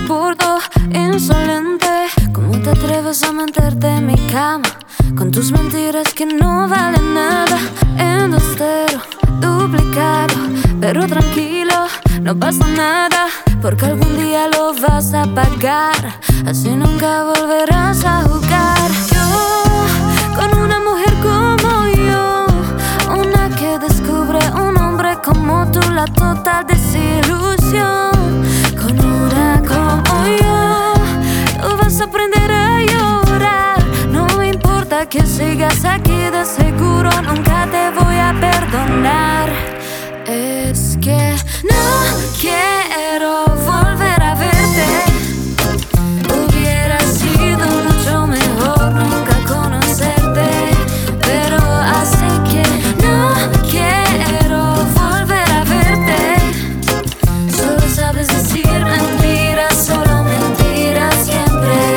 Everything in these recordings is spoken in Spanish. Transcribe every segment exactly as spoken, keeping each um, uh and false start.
burdo, insolente. ¿Cómo te atreves a meterte en mi cama con tus mentiras que no valen nada? Embustero, duplicado, pero tranquilo, no pasa nada, porque algún día lo vas a pagar. Así nunca volverás a jugar. Yo, con una mujer como yo, una que descubre un hombre como tú, la total desilusión. Con una como yo, tú vas a aprender a llorar. No me importa que sigas aquí, de seguro nunca te voy a perdonar. Es que no quiero volver a verte. Hubiera sido mucho mejor nunca conocerte, pero así que no quiero volver a verte. Solo sabes decir mentiras, solo mentiras siempre.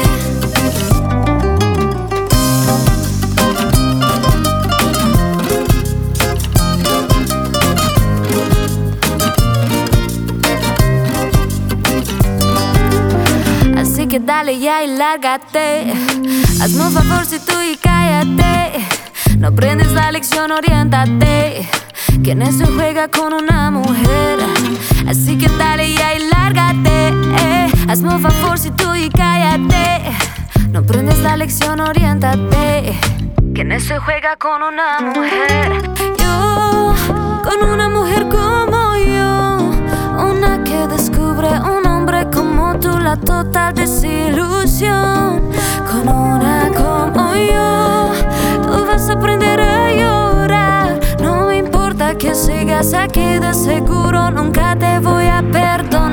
Así que dale ya y lárgate. Hazme un favorcito y cállate. No aprendes la lección, oriéntate. Que en eso juega con una mujer. Así que dale ya y lárgate. Hazme un favorcito y cállate. No aprendes la lección, oriéntate. Que en eso juega con una mujer. Yo, con una mujer como yo, una que descubre un hombre como tú, la total desilusión. Con una como yo, tú vas a aprender a llorar. No me importa que sigas aquí, de seguro nunca te voy a perdonar.